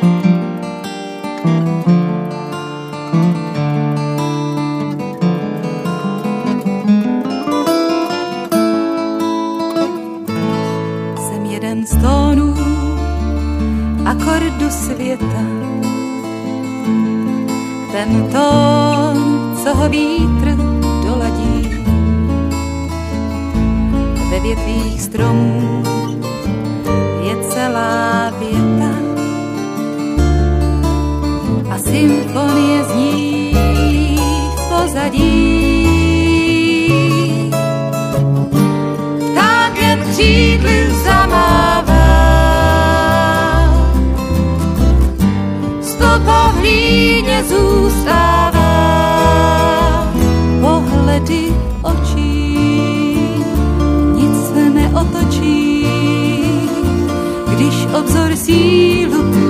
Jsem jeden z tónů akordu světa. Ten tón, co ho vítr doladí. Ve větvích stromů je celá věta a symfonie zní v pozadí. Pták jen křídly zamává, stopa v hlíně zůstává, pohledy očí, nic se neotočí, když obzor sílu